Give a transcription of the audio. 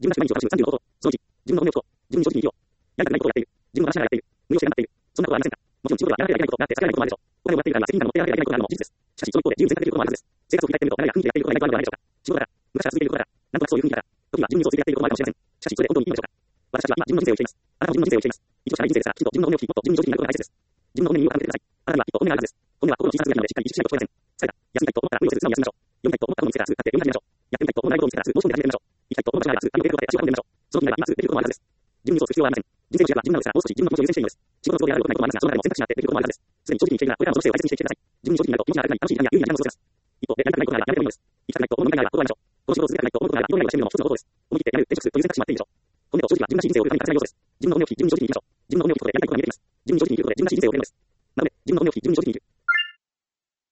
自分が毎日を楽しむ35こと。その1、自分の本音を聞こう。自分に正直に生きよう。やりたくないことをやっている。自分の話しながらやっている。無理をして頑張っている。そんなことはありませんか？もちろん仕事はやらなければいけないことがあって避けられないこともあるでしょう。お金をもらっているから責任感を持ってやらなければいけないことがあるのも事実です。しかし、その一方で自由に選択できることもあるはずです。生活を振り返ってみると、誰が雰囲気でやっていることが意外とあるのではないでしょうか。仕事だから、昔から続けていることだから、なんとなくそういう雰囲気だから、時には自分に嘘をついてやっていることもあるかもしれません。しかし、それで本当にいいのでしょうか。私たちは今自分の人生を生きています。あなたも自分の人生を生きています。一度しかない人生ですから、きちんと自分の本音を聞き、もっと自分に正直になることが大切です。自分の本音に耳を傾けてください。あなたにはきっと本音があるはずです。本音は心の小さなつぶやきなのでしっかり意識しないと聞こえません。疲れた、休みたいと思ったら無理をせず素直に休みましょう。読みたいと思ったものを見つけたらすぐ買って読み始めましょう。やってみたいと思わないことを見つけたらすぐ申し込んで始めましょう。行きたいと思った場所があるはず、旅を出ることで足を運んでみましょう。その気になれば今すぐできることもあるはずです。自分に嘘をつく必要はありません。人生の主役は自分なのですが、もう少し自分の気持ちを優先しているのです。仕事の都合であることないこともありますが、その中でも選択肢があってできることもあるはずです。すでに正直に生きているなら、これからもその人生を大切にしていってください。自分に正直になると気持ちが楽になり、楽しい時間や有意義な時間を過ごせます。一方で、やりたくないことならやめてもいいのです。行きたくないと思うのがいないなら断りましょう。この仕事を続けたくないと思うことなら、いろんなことをしてみるのも一つの方法です。思い切ってやめる、転職するという選択肢もあっていいでしょう。本音を正直は自分が人生を送るために欠かせない要素です。自分の本音を聞き、自分に正直に言いましょう。